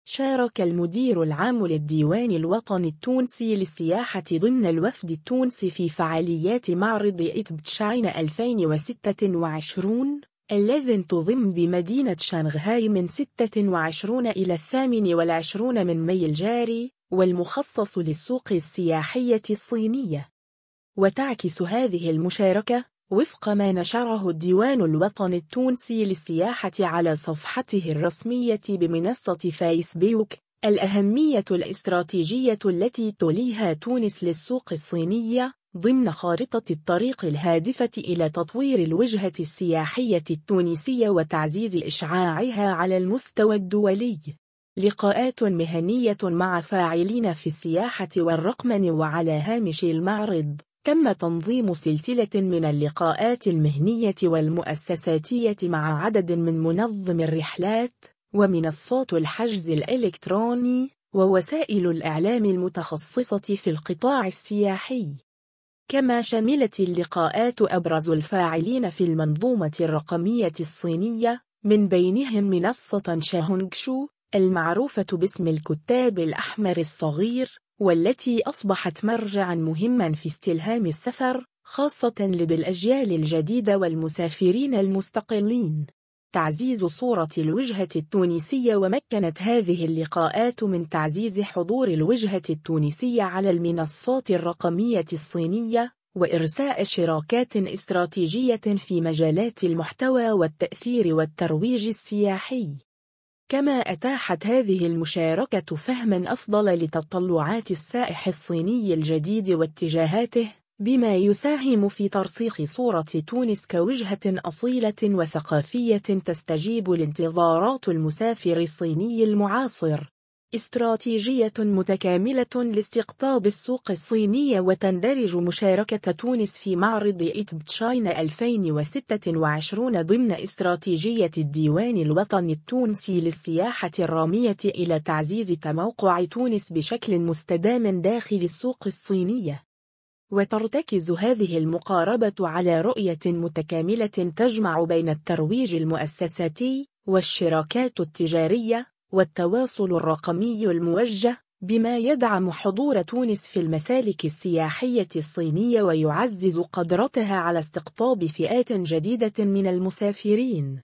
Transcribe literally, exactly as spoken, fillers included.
شارك المدير العام للديوان الوطني التونسي للسياحة ضمن الوفد التونسي في فعاليات معرض إيت بتشاينا ألفين وستة وعشرين الذي انتظم بمدينة شانغهاي من ستة وعشرين إلى الثامن والعشرين من ماي الجاري، والمخصص للسوق السياحية الصينية. وتعكس هذه المشاركة وفق ما نشره الديوان الوطني التونسي للسياحة على صفحته الرسمية بمنصة فيسبوك الأهمية الاستراتيجية التي توليها تونس للسوق الصينية ضمن خارطة الطريق الهادفة إلى تطوير الوجهة السياحية التونسية وتعزيز إشعاعها على المستوى الدولي. لقاءات مهنية مع فاعلين في السياحة والرقمنة. وعلى هامش المعرض تم تنظيم سلسلة من اللقاءات المهنية والمؤسساتية مع عدد من منظم الرحلات ومنصات الحجز الإلكتروني ووسائل الإعلام المتخصصة في القطاع السياحي. كما شملت اللقاءات أبرز الفاعلين في المنظومة الرقمية الصينية، من بينهم منصة شاهونغشو المعروفة باسم الكتاب الأحمر الصغير، والتي أصبحت مرجعاً مهماً في استلهام السفر خاصة لدى الأجيال الجديدة والمسافرين المستقلين. تعزيز صورة الوجهة التونسية. ومكنت هذه اللقاءات من تعزيز حضور الوجهة التونسية على المنصات الرقمية الصينية وإرساء شراكات استراتيجية في مجالات المحتوى والتأثير والترويج السياحي. كما أتاحت هذه المشاركة فهماً أفضل لتطلعات السائح الصيني الجديد واتجاهاته، بما يساهم في ترسيخ صورة تونس كوجهة أصيلة وثقافية تستجيب لانتظارات المسافر الصيني المعاصر. استراتيجية متكاملة لاستقطاب السوق الصيني. وتندرج مشاركة تونس في معرض إيت بتشاينا ألفين وستة وعشرين ضمن استراتيجية الديوان الوطني التونسي للسياحة الرامية إلى تعزيز تموقع تونس بشكل مستدام داخل السوق الصينية. وترتكز هذه المقاربة على رؤية متكاملة تجمع بين الترويج المؤسساتي والشراكات التجارية والتواصل الرقمي الموجه، بما يدعم حضور تونس في المسالك السياحية الصينية ويعزز قدرتها على استقطاب فئات جديدة من المسافرين.